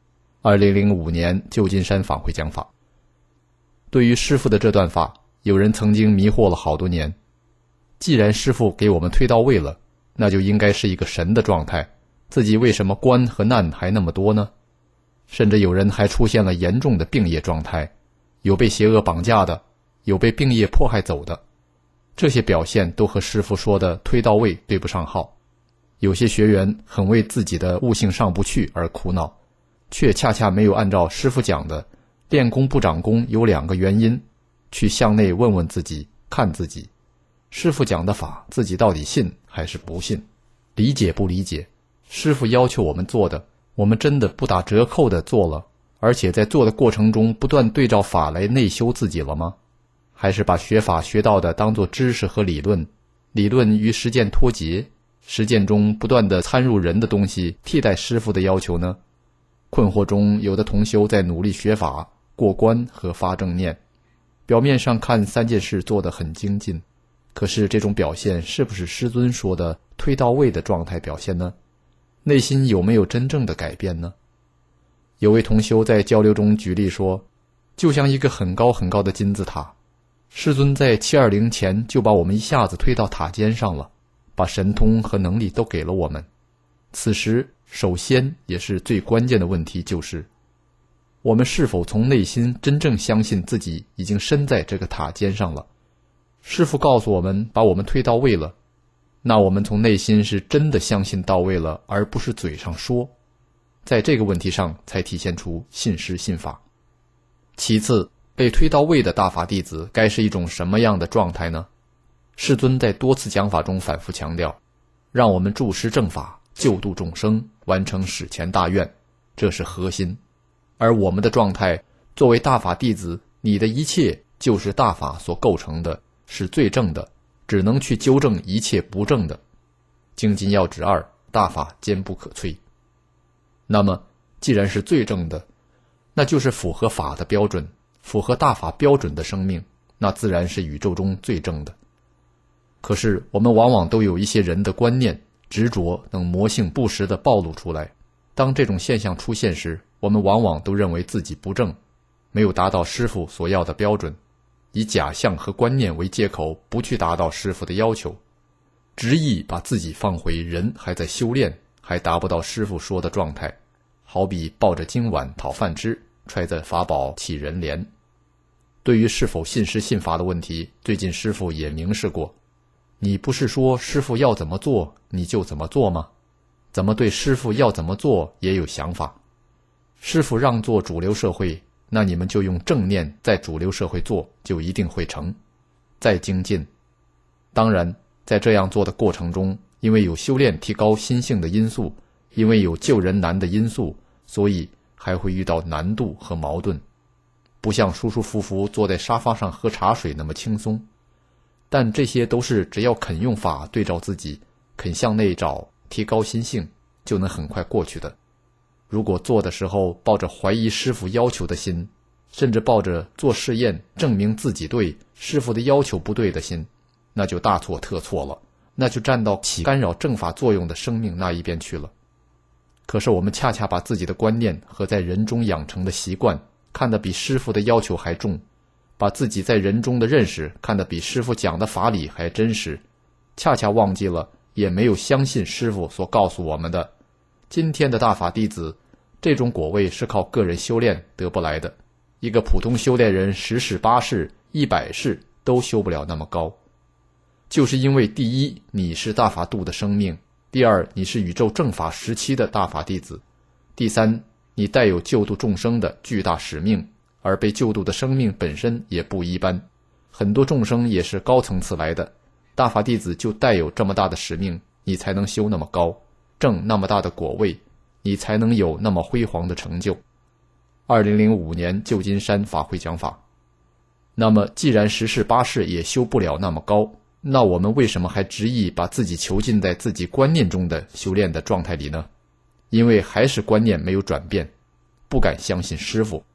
？2005年旧金山法会讲法。对于师父的这段法，有人曾经迷惑了好多年。既然师父给我们推到位了，那就应该是一个神的状态，自己为什么关和难还那么多呢？甚至有人还出现了严重的病业状态，有被邪恶绑架的，有被病业迫害走的，这些表现都和师父说的推到位对不上号。有些学员很为自己的悟性上不去而苦恼，却恰恰没有按照师父讲的练功不长功有2个原因，去向内问问自己，看自己，师父讲的法自己到底信还是不信，理解不理解，师父要求我们做的，我们真的不打折扣的做了，而且在做的过程中不断对照法来内修自己了吗？还是把学法学到的当作知识和理论，理论与实践脱节，实践中不断的参入人的东西替代师父的要求呢？困惑中，有的同修在努力学法、过关和发正念，表面上看3件事做得很精进，可是这种表现是不是师尊说的推到位的状态表现呢？内心有没有真正的改变呢？有位同修在交流中举例说，就像一个很高很高的金字塔，师尊在720前就把我们一下子推到塔尖上了，把神通和能力都给了我们。此时首先也是最关键的问题就是，我们是否从内心真正相信自己已经身在这个塔尖上了？师父告诉我们把我们推到位了，那我们从内心是真的相信到位了，而不是嘴上说。在这个问题上才体现出信师信法。其次，被推到位的大法弟子该是一种什么样的状态呢？世尊在多次讲法中反复强调，让我们注师正法，救度众生，完成史前大愿，这是核心。而我们的状态，作为大法弟子，你的一切就是大法所构成的，是最正的，只能去纠正一切不正的。精进要旨2，大法坚不可摧。那么既然是最正的，那就是符合法的标准，符合大法标准的生命，那自然是宇宙中最正的。可是我们往往都有一些人的观念、执着等魔性不时地暴露出来，当这种现象出现时，我们往往都认为自己不正，没有达到师父所要的标准，以假象和观念为借口，不去达到师父的要求，执意把自己放回人还在修炼，还达不到师父说的状态，好比抱着经碗讨饭吃，揣着法宝起人莲。对于是否信师信法的问题，最近师父也明示过，你不是说师父要怎么做你就怎么做吗？怎么对师父要怎么做也有想法？师父让做主流社会，那你们就用正念在主流社会做，就一定会成，再精进。当然在这样做的过程中，因为有修炼提高心性的因素，因为有救人难的因素，所以还会遇到难度和矛盾，不像舒舒服服坐在沙发上喝茶水那么轻松。但这些都是只要肯用法对照自己，肯向内找，提高心性，就能很快过去的。如果做的时候抱着怀疑师父要求的心，甚至抱着做试验证明自己对师父的要求不对的心，那就大错特错了，那就站到起干扰正法作用的生命那一边去了。可是我们恰恰把自己的观念和在人中养成的习惯看得比师父的要求还重，把自己在人中的认识看得比师父讲的法理还真实，恰恰忘记了，也没有相信师父所告诉我们的，今天的大法弟子，这种果位是靠个人修炼得不来的，一个普通修炼人10世8世100世都修不了那么高。就是因为第一，你是大法度的生命，第二，你是宇宙正法时期的大法弟子，第三，你带有救度众生的巨大使命，而被救度的生命本身也不一般，很多众生也是高层次来的，大法弟子就带有这么大的使命，你才能修那么高，证那么大的果位，你才能有那么辉煌的成就。2005年旧金山法会讲法。那么既然10世8世也修不了那么高，那我们为什么还执意把自己囚禁在自己观念中的修炼的状态里呢？因为还是观念没有转变，不敢相信师父，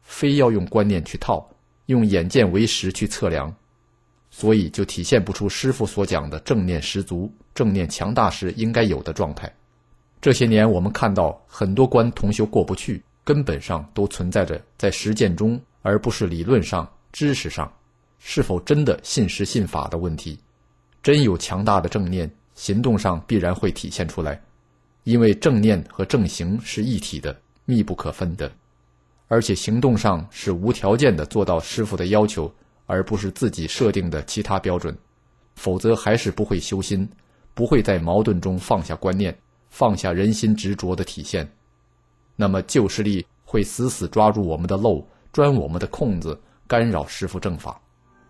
非要用观念去套，用眼见为实去测量，所以就体现不出师父所讲的正念十足、正念强大时应该有的状态。这些年我们看到很多关同修过不去，根本上都存在着在实践中，而不是理论上、知识上，是否真的信实信法的问题。真有强大的正念，行动上必然会体现出来，因为正念和正行是一体的，密不可分的，而且行动上是无条件的做到师父的要求，而不是自己设定的其他标准，否则还是不会修心，不会在矛盾中放下观念，放下人心执着的体现。那么旧势力会死死抓住我们的漏，钻我们的空子，干扰师父正法。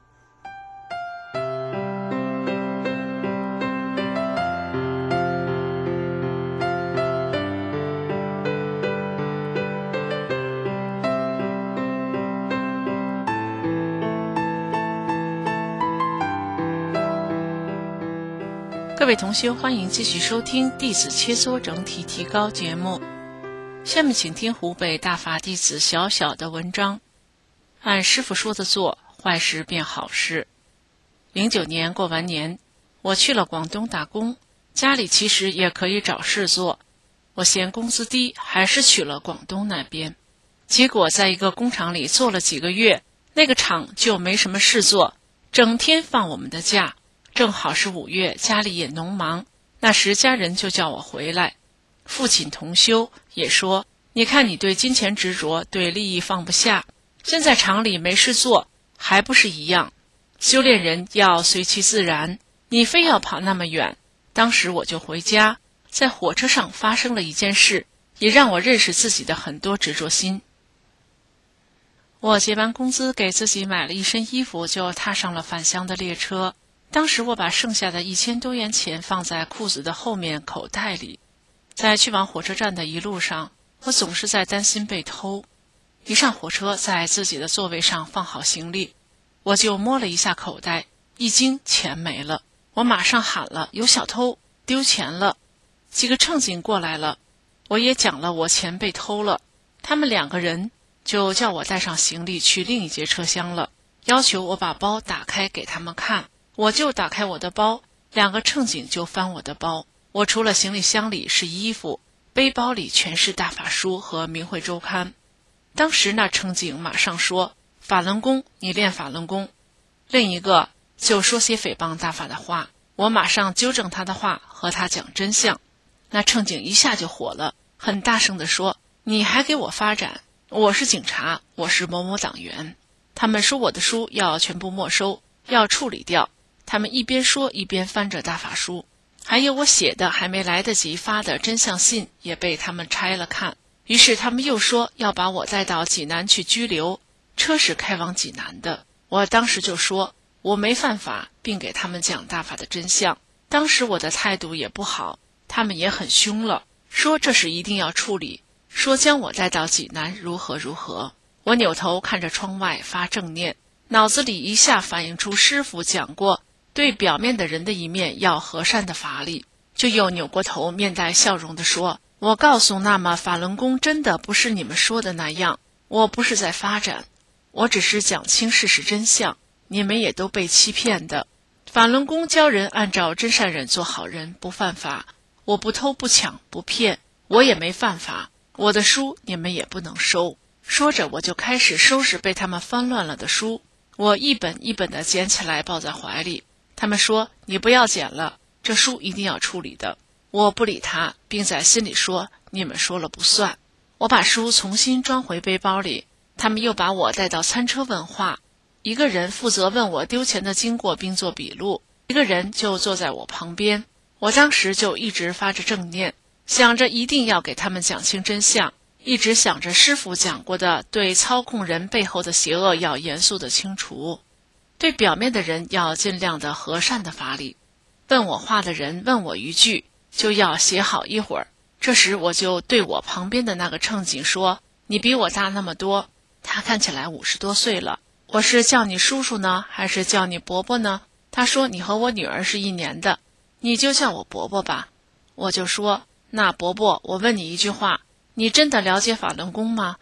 各位同修，欢迎继续收听弟子切磋整体提高节目。下面请听湖北大法弟子小小的文章，按师父说的做，坏事变好事。09年过完年，我去了广东打工，家里其实也可以找事做，我嫌工资低，还是去了广东那边。结果在一个工厂里做了几个月，那个厂就没什么事做，整天放我们的假。正好是5月，家里也农忙，那时家人就叫我回来。父亲同修也说，你看你对金钱执着，对利益放不下，现在厂里没事做，还不是一样。修炼人要随其自然，你非要跑那么远。当时我就回家，在火车上发生了一件事，也让我认识自己的很多执着心。我结完工资，给自己买了一身衣服，就踏上了返乡的列车。当时我把剩下的1000多元钱放在裤子的后面口袋里，在去往火车站的一路上，我总是在担心被偷。一上火车，在自己的座位上放好行李，我就摸了一下口袋，一惊，钱没了。我马上喊了，有小偷，丢钱了。几个乘警过来了，我也讲了我钱被偷了，他们2个人就叫我带上行李去另一节车厢了，要求我把包打开给他们看。我就打开我的包，2个乘警就翻我的包，我除了行李箱里是衣服，背包里全是大法书和明慧周刊。当时那乘警马上说，法轮功，你练法轮功。另一个就说些诽谤大法的话，我马上纠正他的话，和他讲真相。那乘警一下就火了，很大声地说，你还给我发展，我是警察，我是某某党员。他们说我的书要全部没收，要处理掉。他们一边说一边翻着大法书，还有我写的还没来得及发的真相信也被他们拆了看。于是他们又说要把我带到济南去拘留，车是开往济南的。我当时就说我没犯法，并给他们讲大法的真相。当时我的态度也不好，他们也很凶了，说这事一定要处理，说将我带到济南如何如何。我扭头看着窗外发正念，脑子里一下反映出师父讲过对表面的人的一面要和善的法理，就又扭过头面带笑容地说，我告诉那么法轮功真的不是你们说的那样，我不是在发展，我只是讲清事实真相，你们也都被欺骗的。法轮功教人按照真善忍做好人，不犯法，我不偷不抢不骗，我也没犯法，我的书你们也不能收。说着我就开始收拾被他们翻乱了的书，我一本一本地捡起来抱在怀里。他们说你不要捡了，这书一定要处理的。我不理他，并在心里说你们说了不算。我把书重新装回背包里，他们又把我带到餐车问话，一个人负责问我丢钱的经过并做笔录，一个人就坐在我旁边。我当时就一直发着正念，想着一定要给他们讲清真相，一直想着师父讲过的对操控人背后的邪恶要严肃的清除，对表面的人要尽量的和善的法理。问我话的人问我一句，就要写好一会儿。这时我就对我旁边的那个乘警说，你比我大那么多，他看起来50多岁了，我是叫你叔叔呢，还是叫你伯伯呢？他说你和我女儿是1年的，你就叫我伯伯吧。我就说，那伯伯，我问你一句话，你真的了解法轮功吗？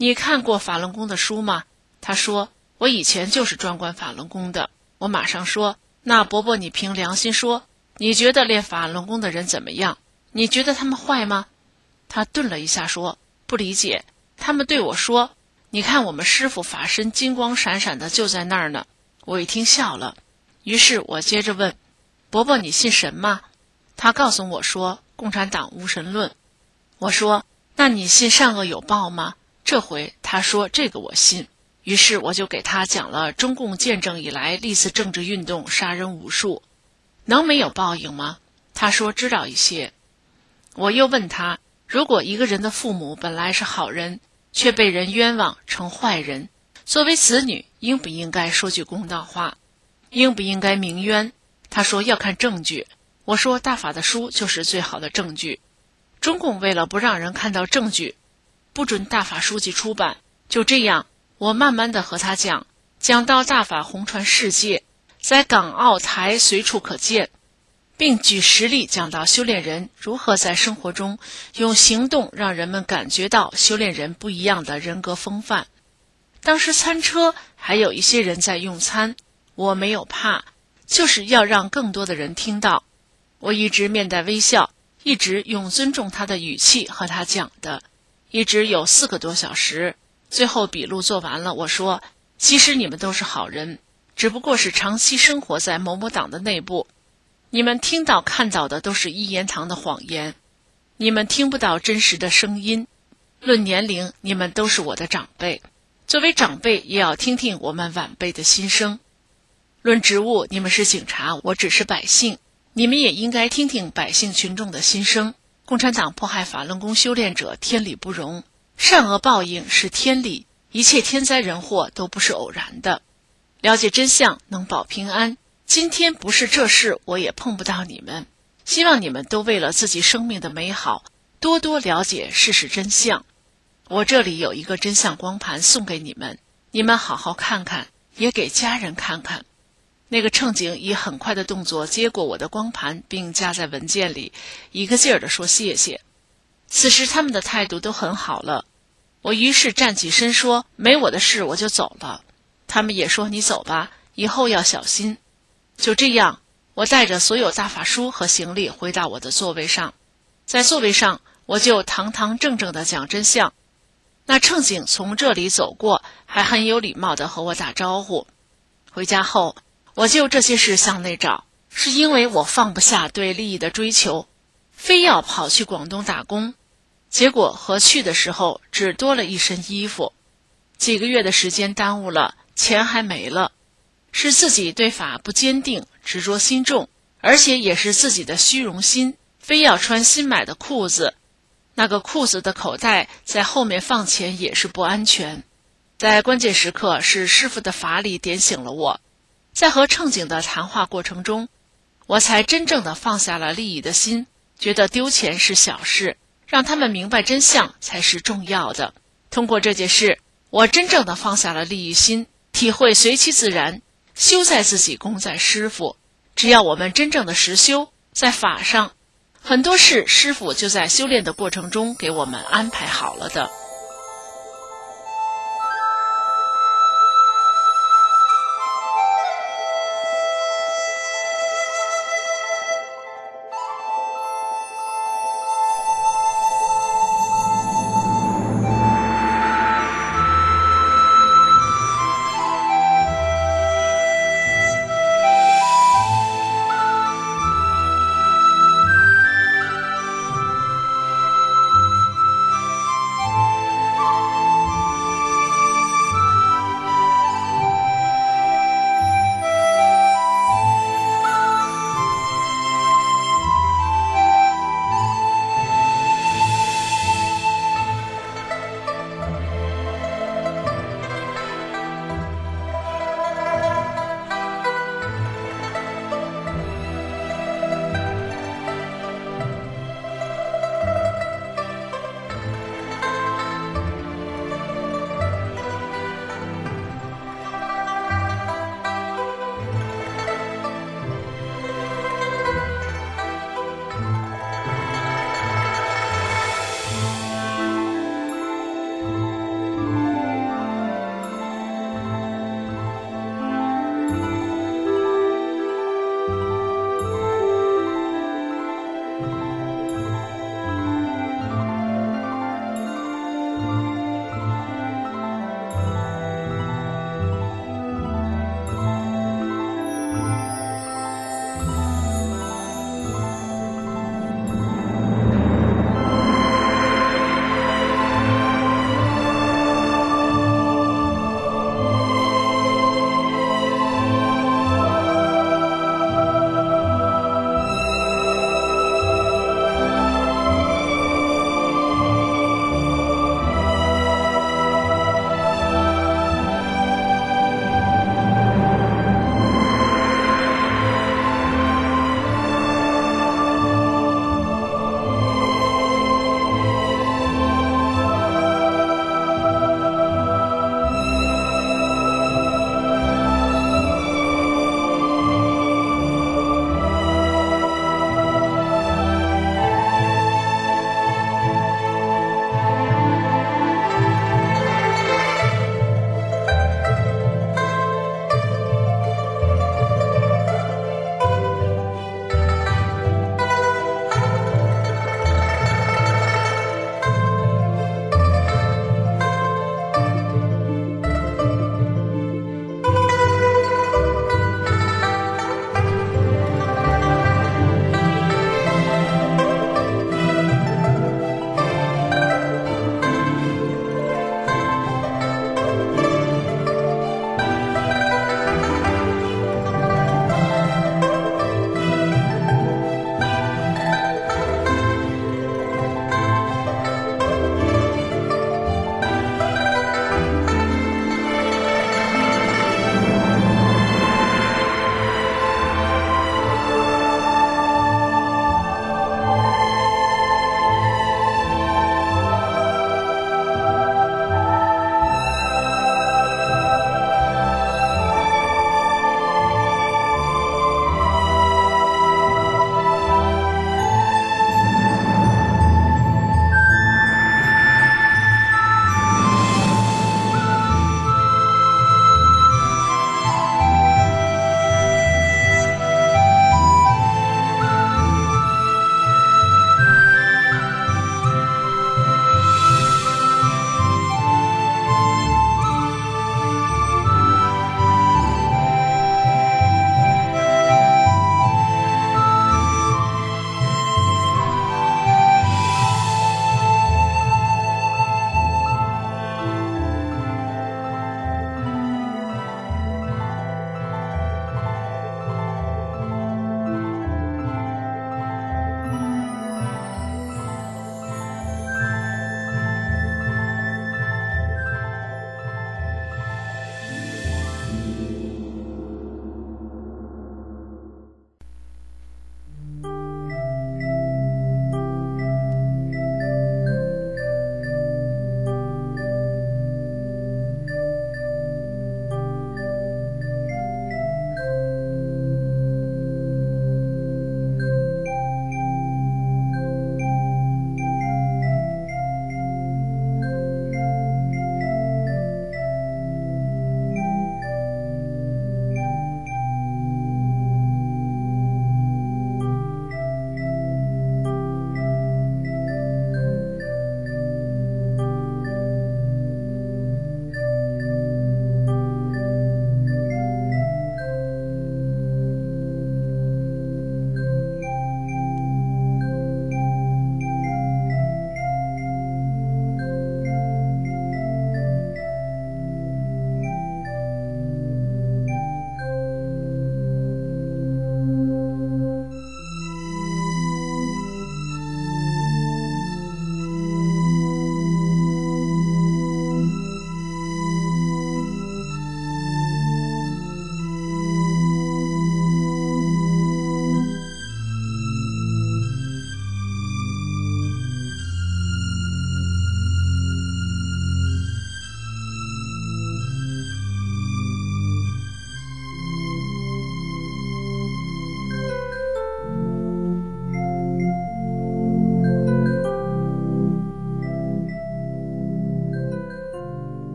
你看过法轮功的书吗？他说，我以前就是专管法轮功的。我马上说，那伯伯你凭良心说，你觉得练法轮功的人怎么样？你觉得他们坏吗？他顿了一下说，不理解。他们对我说，你看我们师父法身金光闪闪的就在那儿呢。我一听笑了，于是我接着问，伯伯你信神吗？他告诉我说，共产党无神论。我说，那你信善恶有报吗？这回他说这个我信。于是我就给他讲了中共建政以来历次政治运动杀人无数，能没有报应吗？他说知道一些。我又问他，如果一个人的父母本来是好人，却被人冤枉成坏人，作为子女应不应该说句公道话，应不应该鸣冤？他说要看证据。我说大法的书就是最好的证据。中共为了不让人看到证据，不准大法书籍出版。就这样，我慢慢的和他讲到大法红传世界，在港澳台随处可见，并举实例讲到修炼人如何在生活中用行动让人们感觉到修炼人不一样的人格风范。当时餐车还有一些人在用餐，我没有怕，就是要让更多的人听到。我一直面带微笑，一直用尊重他的语气和他讲的，一直有4个多小时。最后笔录做完了，我说，其实你们都是好人，只不过是长期生活在某某党的内部，你们听到看到的都是一言堂的谎言，你们听不到真实的声音。论年龄，你们都是我的长辈，作为长辈也要听听我们晚辈的心声。论职务，你们是警察，我只是百姓，你们也应该听听百姓群众的心声。共产党迫害法轮功修炼者，天理不容，善恶报应是天理，一切天灾人祸都不是偶然的。了解真相，能保平安。今天不是这事，我也碰不到你们。希望你们都为了自己生命的美好，多多了解事实真相。我这里有一个真相光盘送给你们，你们好好看看，也给家人看看。那个乘警以很快的动作接过我的光盘，并夹在文件里，一个劲儿地说谢谢。此时他们的态度都很好了。我于是站起身说，没我的事我就走了。他们也说你走吧，以后要小心。就这样，我带着所有大法书和行李回到我的座位上。在座位上，我就堂堂正正地讲真相。那乘警从这里走过，还很有礼貌地和我打招呼。回家后，我就这些事向内找，是因为我放不下对利益的追求，非要跑去广东打工。结果和去的时候只多了一身衣服，几个月的时间耽误了，钱还没了。是自己对法不坚定，执着心重，而且也是自己的虚荣心，非要穿新买的裤子，那个裤子的口袋在后面放钱也是不安全。在关键时刻，是师父的法理点醒了我。在和乘警的谈话过程中，我才真正的放下了利益的心，觉得丢钱是小事，让他们明白真相才是重要的。通过这件事，我真正的放下了利益心，体会随其自然，修在自己，功在师父。只要我们真正的实修，在法上，很多事师父就在修炼的过程中给我们安排好了的。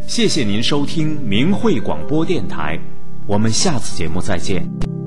谢谢您收听明慧广播电台，我们下次节目再见。